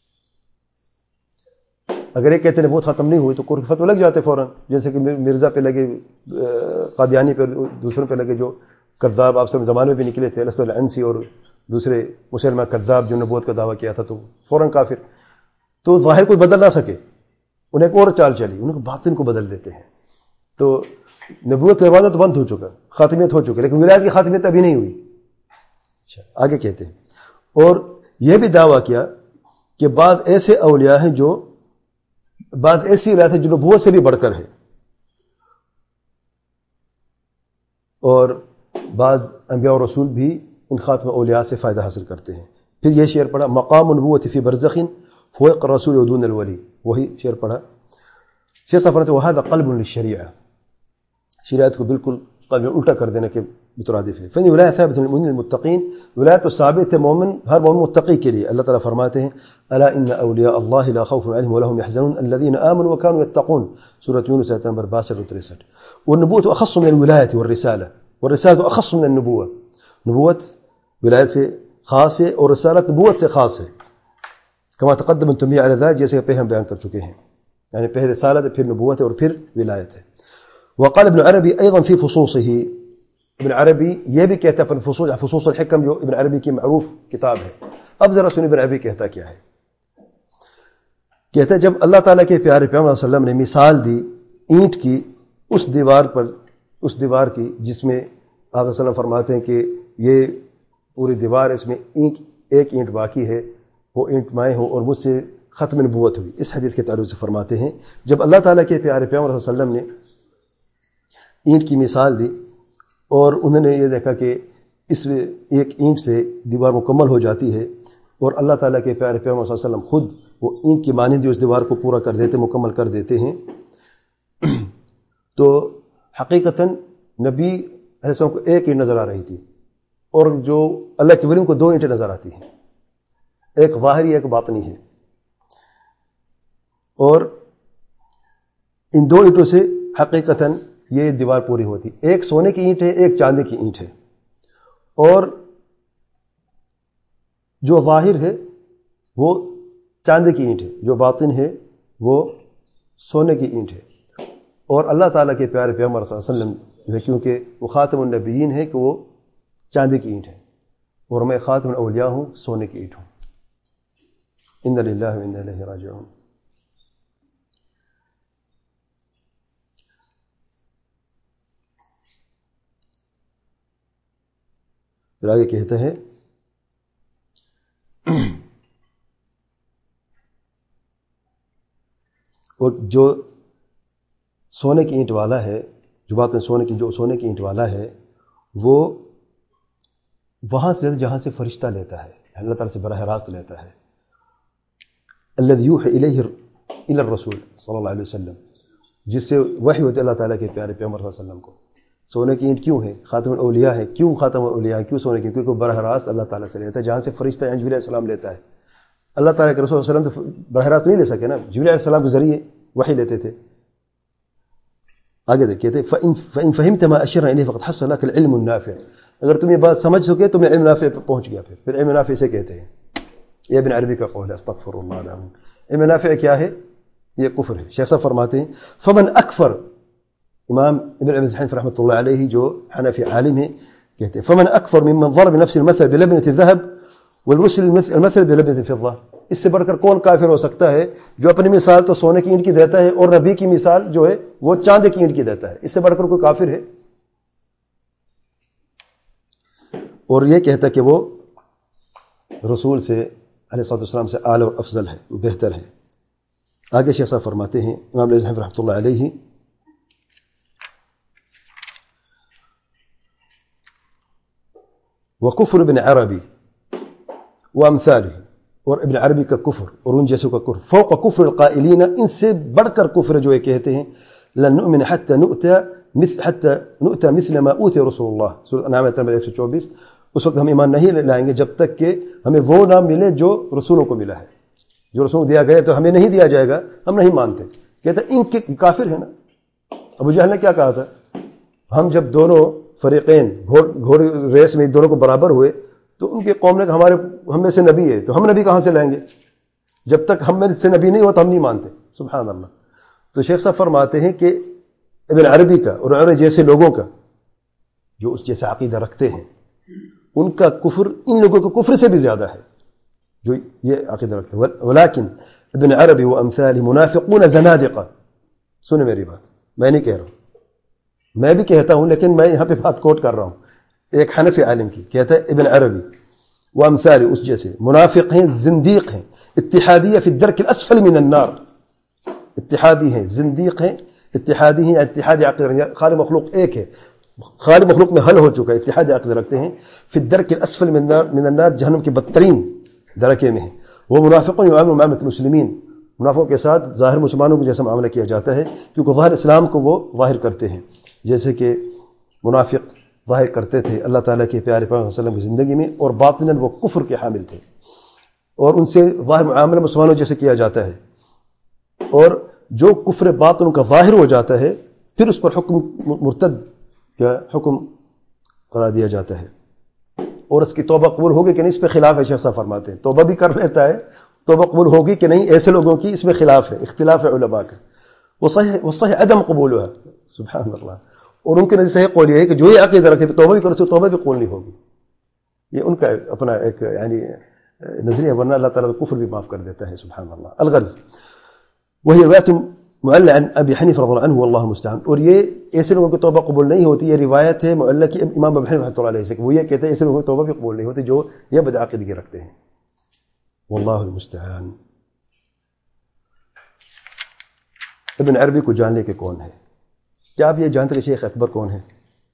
اگر یہ کہتے نبوت ختم نہیں ہوئی تو کفر کے فتوے لگ جاتے فوراً، جیسے کہ مرزا پہ لگے، قادیانی پہ، دوسروں پہ لگے جو کذاب آپ سب زمانے میں بھی نکلے تھے، الاسود العنسی اور دوسرے مسلمہ کذاب جو نبوت کا دعویٰ کیا تھا، تو فوراً کافر. تو ظاہر کوئی بدل نہ سکے، انہیں ایک اور چال چلی، انہیں باطن کو بدل دیتے ہیں. تو نبوت کا دروازہ تو بند ہو چکا، خاتمیت ہو چکی، لیکن ولایت کی خاتمیت ابھی نہیں ہوئی. اچھا آگے کہتے ہیں، اور یہ بھی دعویٰ کیا کہ بعض ایسے اولیاء ہیں جو بعض ایسی ولایت ہے جو نبوت سے بھی بڑھ کر ہے، اور بعض انبیاء و رسول بھی ان خاتم اولیاء سے فائدہ حاصل کرتے ہیں. پھر یہ شعر پڑھا، مقام النبوت فی برزخ فوق الرسول ودون الولی. وہی شعر پڑھا. شیخ صاحب فرماتے ہیں وہذا قلب للشریعہ، شریعت کو بالکل قلب میں الٹا کر دینے کے مترادف ہے. فإن ولایت ثابت للمؤمنین المتقین، ولایت تو ثابت ہے مومن، ہر مومن متقی کے لیے. اللہ تعالیٰ فرماتے ہیں الا ان اولیاء اللہ لا خوف علیہم ولا هم يحزنون الذین آمنوا وكانوا يتقون، سورۃ یونس آیت نمبر باسٹھ و تریسٹھ. والنبوۃ اخص من الولایۃ والرسالہ، والرسالۃ اخص من النبوۃ، نبوت ولایت سے خاص ہے اور رسالت نبوت سے خاص ہے. کما تقدم التنبیہ علی ذلک، جیسے کہ پہلے ہم بیان کر چکے ہیں، یعنی پہلے رسالت ہے، پھر نبوت ہے، اور پھر ولایت ہے. وقال ابن عربی ایضا فی فصوصه، ابن عربی یہ بھی کہتا ہے اپنے فصوص، فصوص الحکم جو ابن عربی کی معروف کتاب ہے. اب ذرا سنیں ابن عربی کہتا کیا ہے. کہتا ہے جب اللہ تعالیٰ کے پیارے پیغمبر صلی اللہ علیہ وسلم نے مثال دی اینٹ کی اس دیوار پر، اس دیوار کی جس میں آپ صلی اللہ علیہ وسلم فرماتے ہیں کہ یہ پوری دیوار، اس میں اینٹ ایک اینٹ باقی ہے، وہ اینٹ مائیں ہوں اور مجھ سے ختم نبوت ہوئی. اس حدیث کے تعلق سے فرماتے ہیں جب اللہ تعالیٰ کے پیارے پیغمبر صلی اللہ علیہ وسلم نے اینٹ کی مثال دی اور انہوں نے یہ دیکھا کہ اس میں ایک اینٹ سے دیوار مکمل ہو جاتی ہے، اور اللہ تعالیٰ کے پیارے پیغمبر صلی اللہ علیہ وسلم خود وہ اینٹ کی مانند جو اس دیوار کو پورا کر دیتے، مکمل کر دیتے ہیں، تو حقیقتاً نبی علیہ السلام کو ایک اینٹ نظر آ رہی تھی، اور جو اللہ کے ولیوں کو دو اینٹیں نظر آتی ہیں، ایک ظاہری ایک باطنی ہے. اور ان دو اینٹوں سے حقیقتاً یہ دیوار پوری ہوتی. ایک سونے کی اینٹ ہے، ایک چاندی کی اینٹ ہے، اور جو ظاہر ہے وہ چاندی کی اینٹ ہے، جو باطن ہے وہ سونے کی اینٹ ہے. اور اللہ تعالیٰ کے پیارے پیغمبر صلی اللہ علیہ وسلم جو ہے، کیونکہ وہ خاتم النبیین ہے، کہ وہ چاندی کی اینٹ ہے، اور میں خاتم الاولیاء ہوں، سونے کی اینٹ ہوں. انا للہ و انا الیہ راجعون. پھر آگے کہتا ہے اور جو سونے کی اینٹ والا ہے، جو بات میں سونے کی جو سونے کی اینٹ والا ہے، وہ وہاں سے جہاں سے فرشتہ لیتا ہے، اللہ تعالیٰ سے براہ راست لیتا ہے. الذی یوحی الیہ الی الرسول صلی اللہ علیہ وسلم، جس سے وحی ہوتے اللہ تعالیٰ کے پیارے پیغمبر صلی اللہ علیہ وسلم کو. سونے کی اینٹ کیوں ہے؟ خاتم الاولیاء ہے. کیوں خاتم الاولیاء؟ کیوں سونے کی؟ کیونکہ براہ راست اللہ تعالیٰ سے لیتا ہے، جہاں سے فرشتہ جبریل علیہ السلام لیتا ہے. اللہ تعالیٰ کے رسول صلی اللہ علیہ وسلم تو براہ راست نہیں لے سکے نا، جبریل علیہ السلام کے ذریعے وحی لیتے تھے. آگے دیکھیے تھے فَإِن فَهِمْتَ مَا أَشَرْنَا إِلَيْهِ فَقَدْ حَصَلَ لَكَ الْعِلْمُ النَّافِعُ، اگر تم یہ بات سمجھ سکے تو میں علم نافع پہ پہنچ گیا. پھر پھر علم نافع سے کہتے ہیں، یہ ابن عربی کا قول ہے، استغفر اللہ العظیم. علم نافع کیا ہے؟ یہ کفر ہے. شیخ صاحب فرماتے ہیں فمن اکفر، امام ابن ابی حنیفہ رحمۃ اللہ علیہ جو حنفی عالم ہیں کہتے ہیں فمن اکفر ممن ضرب نفس المثل بلبنة الذهب والرسل المثل بلبنة الفضة، اس سے بڑھ کر کون کافر ہو سکتا ہے جو اپنی مثال تو سونے کی اینٹ کی دیتا ہے اور نبی کی مثال جو ہے وہ چاندی کی اینٹ کی دیتا ہے. اس سے بڑھ کر کوئی کافر ہے؟ اور یہ کہتا کہ وہ رسول سے علیہ الصلوۃ والسلام سے اعلی اور افضل ہے، وہ بہتر ہے. آگے شیخ صاحب فرماتے ہیں امام ابن حنبل رحمۃ اللہ علیہ وکفر ابن عربی وامثالہ، اور ابن عربی کا کفر اور ان جیسوں کا کفر فوق کفر القائلین، ان سے بڑھ کر کفر جو یہ کہتے ہیں لن نؤمن حتى نؤتى مثل حتى نؤتى مثل ما اوتي رسول اللہ، سورۃ انعام نمبر ایک سو چوبیس. اس وقت ہم ایمان نہیں لائیں گے جب تک کہ ہمیں وہ نہ ملے جو رسولوں کو ملا ہے. جو رسولوں کو دیا گیا تو ہمیں نہیں دیا جائے گا، ہم نہیں مانتے. کہتے ہیں ان کے کافر ہے نا. ابو جہل نے کیا کہا تھا؟ ہم جب دونوں فریقین گھوڑ ریس میں دونوں کو برابر ہوئے تو ان کی قوم نے کہا ہمارے ہم میں سے نبی ہے، تو ہم نبی کہاں سے لائیں گے؟ جب تک ہم میں سے نبی نہیں ہو تو ہم نہیں مانتے. سبحان اللہ. تو شیخ صاحب فرماتے ہیں کہ ابن عربی کا اور عربی جیسے لوگوں کا جو اس جیسا عقیدہ رکھتے ہیں ان کا کفر ان لوگوں کے کفر سے بھی زیادہ ہے جو یہ عقیدہ رکھتے ہیں. ولیکن ابن عربی و امثالہ منافقون زنادقہ. سنیں میری بات، میں نہیں کہہ رہا ہوں، میں بھی کہتا ہوں لیکن میں یہاں پہ بات کوٹ کر رہا ہوں ایک حنفی عالم کی. کہتا ہے ابن عربی و امثالہ اس جیسے منافق ہیں، زندیق ہیں، اتحادیہ فی الدرک الاسفل من النار. اتحادی ہیں، زندیق ہیں، اتحادی ہیں، اتحادی عقیدہ. خالق مخلوق ایک ہے، خالق مخلوق میں حل ہو چکا ہے، اتحادی عقیدہ رکھتے ہیں. فی الدرک الاسفل من النار من النار، جہنم کے بدترین درکے میں ہیں. وہ منافقون یعاملون معاملۃ المسلمین، منافقوں کے ساتھ ظاہر مسلمانوں کو جیسا معاملہ کیا جاتا ہے کیونکہ ظاہر اسلام کو وہ ظاہر کرتے ہیں، جیسے کہ منافق ظاہر کرتے تھے اللہ تعالیٰ کے پیارے پیغمبر صلی اللہ علیہ وسلم کی زندگی میں، اور باطناً وہ کفر کے حامل تھے اور ان سے ظاہر معاملہ مسلمانوں جیسے کیا جاتا ہے. اور جو کفر باطن کا ظاہر ہو جاتا ہے پھر اس پر حکم مرتد کا حکم قرار دیا جاتا ہے. اور اس کی توبہ قبول ہوگی کہ نہیں اس پہ خلاف ہے. شیخ صاحب فرماتے ہیں توبہ بھی کر لیتا ہے، توبہ قبول ہوگی کہ نہیں ایسے لوگوں کی اس میں خلاف ہے، اختلاف ہے علماء کا. وہ صحیح وہ صحیح عدم قبول ہے. سبحان اللہ. اور ان کے نزدیک صحیح قول یہ ہے کہ جو یہ عقیدہ رکھتے توبہ بھی کرو تو توبہ بھی قبول نہیں ہوگی. یہ ان کا اپنا ایک یعنی نظریہ، ورنہ اللہ تعالیٰ کفر بھی معاف کر دیتا ہے. سبحان اللہ. الغرض وہی روایت معلّ عن ابی حنیفہ رضی اللہ عنہ واللہ المستعان. اور یہ ایسے لوگوں کی توبہ قبول نہیں ہوتی، یہ روایت ہے معلّ کی امام ابو حنیفہ رحمۃ اللہ علیہ سے، وہ یہ کہتے ہیں ایسے لوگوں کی توبہ بھی قبول نہیں ہوتی جو یہ بدعقیدگی رکھتے ہیں. واللہ المستعان. ابن عربی کو جاننے کے کون ہے؟ کیا آپ یہ جانتے کہ شیخ اکبر کون ہے؟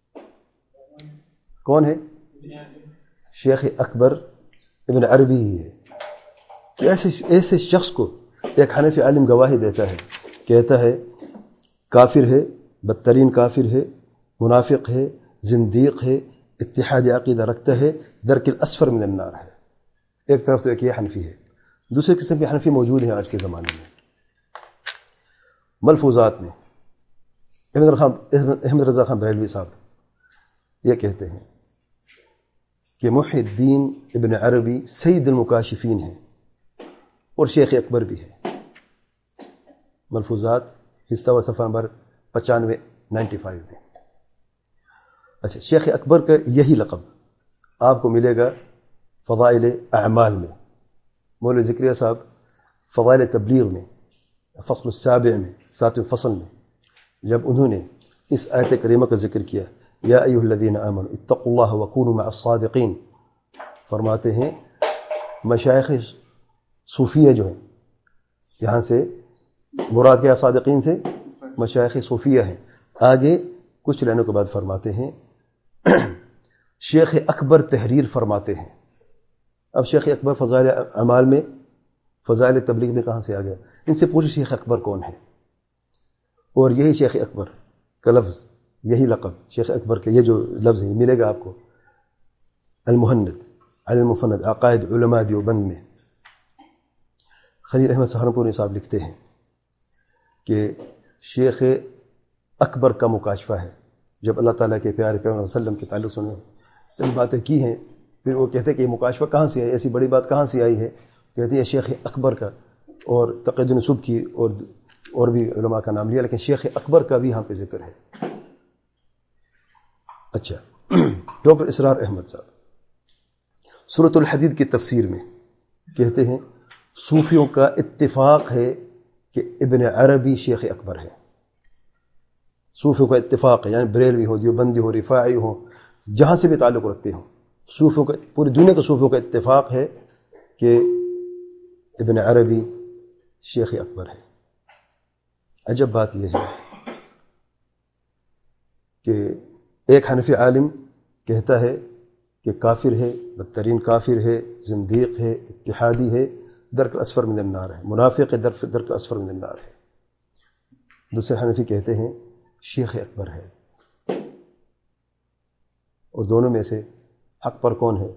کون ہے؟ شیخ اکبر ابن عربی ہی ہے. کہ ایسے ایسے شخص کو ایک حنفی عالم گواہی دیتا ہے، کہتا ہے کافر ہے، بدترین کافر ہے، منافق ہے، زندیق ہے، اتحادی عقیدہ رکھتا ہے، درک الاسفل من النار ہے. ایک طرف تو ایک یہ حنفی ہے، دوسرے قسم کے حنفی موجود ہیں آج کے زمانے میں. ملفوظات میں احمد رضا خان بریلوی صاحب یہ کہتے ہیں کہ محی الدین ابن عربی سید المکاشفین ہیں اور شیخ اکبر بھی ہے. ملفوظات حصہ و صفحہ نمبر پچانوے نائنٹی فائیو میں. اچھا، شیخ اکبر کا یہی لقب آپ کو ملے گا فضائل اعمال میں. مولوی زکریا صاحب فضائل تبلیغ میں فصل السابع میں ساتویں فصل میں جب انہوں نے اس آیت کریمہ کا ذکر کیا یا ایھا الذین آمنوا اتقوا اللہ وکونوا مع الصادقین، فرماتے ہیں مشائخ صوفیہ جو ہیں، یہاں سے مراد کیا صادقین سے؟ مشائخ صوفیہ ہیں. آگے کچھ لائنوں کے بعد فرماتے ہیں شیخ اکبر تحریر فرماتے ہیں. اب شیخ اکبر فضائل اعمال میں، فضائل تبلیغ میں کہاں سے آ گیا؟ ان سے پوچھیں شیخ اکبر کون ہے. اور یہی شیخ اکبر کا لفظ، یہی لقب شیخ اکبر کے، یہ جو لفظ ہے ملے گا آپ کو المہند علی المفند عقائد علماء دیوبند میں. خلیل احمد سہارنپوری صاحب لکھتے ہیں کہ شیخ اکبر کا مکاشفہ ہے. جب اللہ تعالیٰ کے پیارے پیغمبر صلی اللہ علیہ وسلم کے تعلق سے انہوں نے چند باتیں کی ہیں، پھر وہ کہتے ہیں کہ یہ مکاشفہ کہاں سے آئی، ایسی بڑی بات کہاں سے آئی ہے؟ کہتے ہیں شیخ اکبر کا، اور تقی الدین سبکی اور اور بھی علماء کا نام لیا، لیکن شیخ اکبر کا بھی یہاں پہ ذکر ہے. اچھا، ڈاکٹر اسرار احمد صاحب سورۃ الحدید کی تفسیر میں کہتے ہیں صوفیوں کا اتفاق ہے کہ ابن عربی شیخ اکبر ہے. صوفیوں کا اتفاق ہے، یعنی بریلوی ہو، دیوبندی ہو، رفاعی ہو، جہاں سے بھی تعلق رکھتے ہوں، صوفیوں کا، پوری دنیا کے صوفیوں کا اتفاق ہے کہ ابن عربی شیخ اکبر ہے. عجب بات یہ ہے کہ ایک حنفی عالم کہتا ہے کہ کافر ہے، بدترین کافر ہے، زندیق ہے، اتحادی ہے، درک الاسفر من النار ہے، منافق ہے، درک الاسفر من النار ہے. دوسرے حنفی کہتے ہیں شیخ اکبر ہے. اور دونوں میں سے حق پر کون ہے؟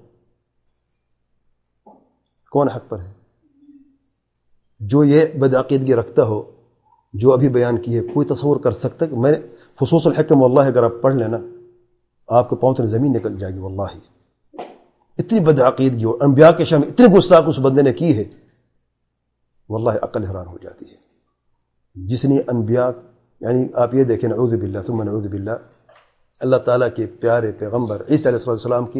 کون حق پر ہے؟ جو یہ بدعقیدگی رکھتا ہو، جو ابھی بیان کی ہے. کوئی تصور کر سکتا ہے کہ میں فصوص الحکم واللہ اگر آپ پڑھ لینا آپ کو پاؤں تلے زمین نکل جائے گی. واللہ اتنی بدعقیدگی اور انبیاء کے شان میں اتنی گستاخ اس بندے نے کی ہے، واللہ عقل حیران ہو جاتی ہے. جس نے انبیاء، یعنی آپ یہ دیکھیں، نعوذ باللہ ثم نعوذ باللہ، اللہ تعالیٰ کے پیارے پیغمبر عیسیٰ علیہ السلام کی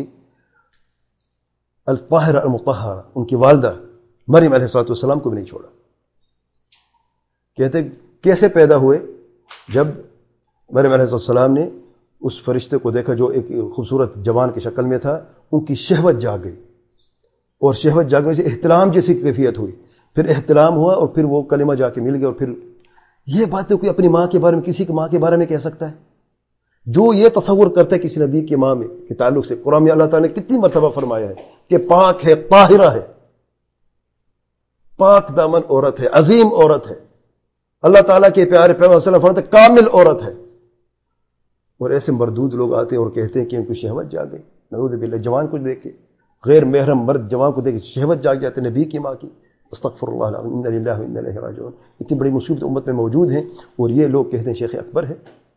الطاہرہ المطہرہ، ان کی والدہ مریم علیہ السلام کو بھی نہیں چھوڑا. کہتے کیسے پیدا ہوئے؟ جب مریم علیہ السلام نے اس فرشتے کو دیکھا جو ایک خوبصورت جوان کی شکل میں تھا، ان کی شہوت جاگ گئی، اور شہوت جاگنے سے احتلام جیسی کیفیت ہوئی. پھر احتلام ہوا اور پھر وہ کلمہ جا کے مل گیا. اور پھر یہ باتیں کوئی اپنی ماں کے بارے میں، کسی کی ماں کے بارے میں کہہ سکتا ہے؟ جو یہ تصور کرتا ہے کسی نبی کی ماں میں کے تعلق سے، قرآن میں اللہ تعالیٰ نے کتنی مرتبہ فرمایا ہے کہ پاک ہے، طاہرہ ہے، پاک دامن عورت ہے، عظیم عورت ہے. اللہ تعالیٰ کے پیارے پیغمبر صلی اللہ علیہ وسلم فرماتے کامل عورت ہے. اور ایسے مردود لوگ آتے ہیں اور کہتے ہیں کہ ان کو شہوت جاگ گئی. نعوذ باللہ، جوان کو دیکھ کے، غیر محرم مرد جوان کو دیکھ کے شہوت جاگ جاتے نبی کی ماں کی. استغفر اللہ العظیم، انا للہ و انا الیہ راجعون. اتنی بڑی مصیبت امت میں موجود ہیں اور یہ لوگ کہتے ہیں شیخ اکبر ہے.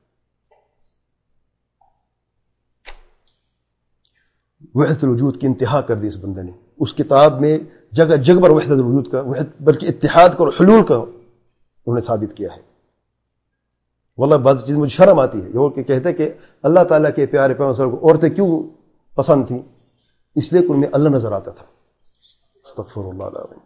وحدت الوجود کی انتہا کر دی اس بندے نے. اس کتاب میں جگہ جگہ پر وحدت الوجود کا، بلکہ اتحاد کا اور حلول کا انہوں نے ثابت کیا ہے. واللہ بعض چیز مجھے شرم آتی ہے. یہ کہتے ہیں کہ اللہ تعالیٰ کے پیارے پیغمبر صلی اللہ علیہ وسلم کو عورتیں کیوں پسند تھیں؟ اس لیے کہ ان میں اللہ نظر آتا تھا. استغفر اللہ العظیم.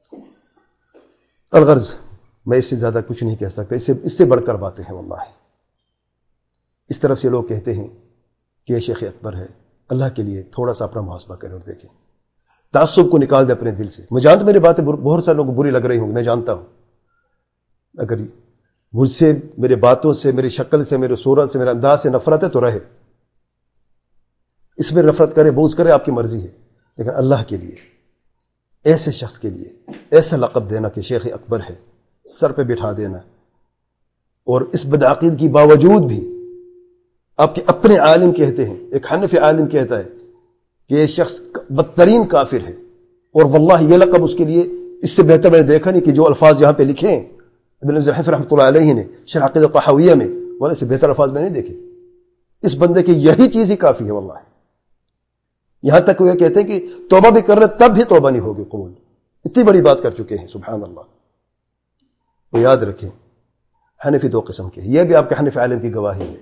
الغرض میں اس سے زیادہ کچھ نہیں کہہ سکتا، اس سے اس سے بڑھ کر باتیں ہیں. واللہ اس طرف سے لوگ کہتے ہیں کہ یہ شیخ اکبر ہے. اللہ کے لیے تھوڑا سا اپنا محاسبہ کریں اور دیکھیں، تعصب کو نکال دیں اپنے دل سے. میں جانتا ہوں میری باتیں بہت سارے لوگوں کو بری لگ رہی ہوں، میں جانتا ہوں. اگر مجھ سے، میرے باتوں سے، میری شکل سے، میرے صورت سے، میرے انداز سے نفرت ہے تو رہے، اس میں نفرت کرے، بغض کرے، آپ کی مرضی ہے. لیکن اللہ کے لیے ایسے شخص کے لیے ایسا لقب دینا کہ شیخ اکبر ہے، سر پہ بٹھا دینا، اور اس بدعقید کی باوجود بھی آپ کے اپنے عالم کہتے ہیں، ایک حنفی عالم کہتا ہے کہ یہ شخص بدترین کافر ہے. اور واللہ یہ لقب اس کے لیے اس سے بہتر میں نے دیکھا نہیں کہ جو الفاظ یہاں پہ لکھے ہیں ابن الحنفی رحمۃ اللہ علیہ نے شرح عقیدہ طحاویہ میں، واللہ سے بہتر الفاظ میں نہیں دیکھے. اس بندے کی یہی چیز ہی کافی ہے. واللہ یہاں تک وہ کہتے ہیں کہ توبہ بھی کر رہے تب بھی توبہ نہیں ہوگی قبول. اتنی بڑی بات کر چکے ہیں، سبحان اللہ. وہ یاد رکھیں، حنفی دو قسم کے، یہ بھی آپ کے حنفی عالم کی گواہی ہے.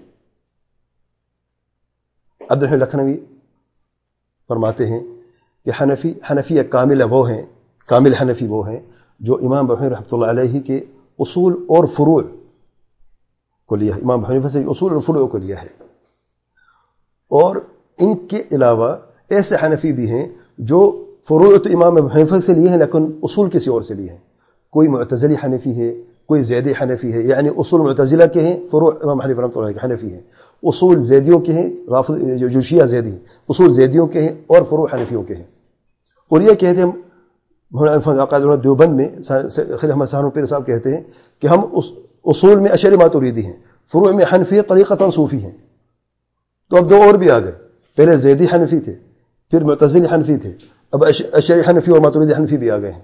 عبد الرحمن لکھنوی فرماتے ہیں کہ حنفی حنفی کامل وہ ہیں، کامل حنفی وہ ہیں جو امام ابو حنیفہ رحمۃ اللہ علیہ کے اصول اور فروع کو لیا ہے. امام ابو حنیفہ سے اصول اور فروع کو لیا ہے. اور ان کے علاوہ ایسے حنفی بھی ہیں جو فروع تو امام ابو حنیفہ سے لیے ہیں لیکن اصول کسی اور سے لیے ہیں. کوئی معتزلی حنفی ہے، کوئی زیدی حنفی ہے، یعنی اصول معتزلہ کے ہیں، فروع امام حنیفہ رحمۃ اللہ علیہ کے حنفی ہیں، اصول زیدیوں کے ہیں، رافض جو شیعہ زیدی ہیں اصول زیدیوں کے ہیں اور فروع حنفیوں کے ہیں. اور یہ کہتے ہیں عقائد دیوبند میں خلیل احمد سہارنپور پیر صاحب کہتے ہیں کہ ہم اصول میں اشعری ماتریدی ہیں، فروع میں حنفی طریقتاً صوفی ہیں. تو اب دو اور بھی آ گئے، پہلے زیدی حنفی تھے، پھر معتزلی حنفی تھے، اب اشعری حنفی اور ماتریدی حنفی بھی آ گئے ہیں.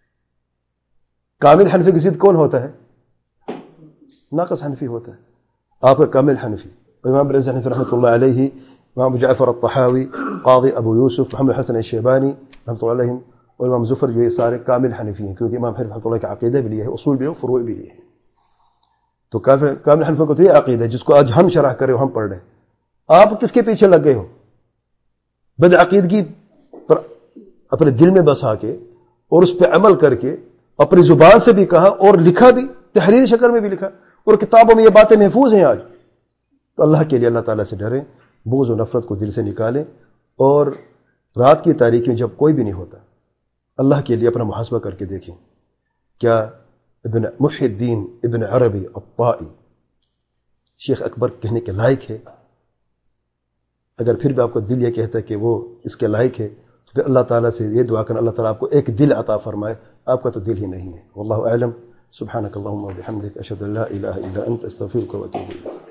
کامل حنفی کی ضد کون ہوتا ہے؟ ناقص حنفی ہوتا ہے. آپ کا کامل حنفی امام ابو حنیفہ رحمۃ اللہ علیہ، امام ابو جعفر الطحاوی، قاضی ابو یوسف، محمد حسن الشیبانی رحمۃ اللہ علیہم، اور امام ظفر، جو یہ سارے کامل حنفی ہیں، کیونکہ امام حنیفہ رحمۃ اللہ کا عقیدہ بھی لیا ہے، اصول بھی ہے، فروع بھی لیے ہیں. تو کامل حنفی کو تو یہ عقیدہ ہے جس کو آج ہم شرح کر رہے ہو، ہم پڑھ رہے ہیں. آپ کس کے پیچھے لگ گئے ہو؟ بد عقیدگی پر اپنے دل میں بسا کے اور اس پہ عمل کر کے اپنی زبان سے بھی کہا اور لکھا بھی، تحریری شکل میں بھی لکھا، اور کتابوں میں یہ باتیں محفوظ ہیں آج. تو اللہ کے لیے اللہ تعالیٰ سے ڈریں، بغض و نفرت کو دل سے نکالیں، اور رات کی تاریکی میں جب کوئی بھی نہیں ہوتا اللہ کے لیے اپنا محاسبہ کر کے دیکھیں. کیا ابن محی الدین ابن عربی الطائی شیخ اکبر کہنے کے لائق ہے؟ اگر پھر بھی آپ کو دل یہ کہتا ہے کہ وہ اس کے لائق ہے، تو پھر اللہ تعالیٰ سے یہ دعا کرنا اللہ تعالیٰ آپ کو ایک دل عطا فرمائے. آپ کا تو دل ہی نہیں ہے. واللہ اعلم. سبحانک اللہم و بحمدک، اشہد ان لا الہ الا انت، استغفرک و اتوب الیک.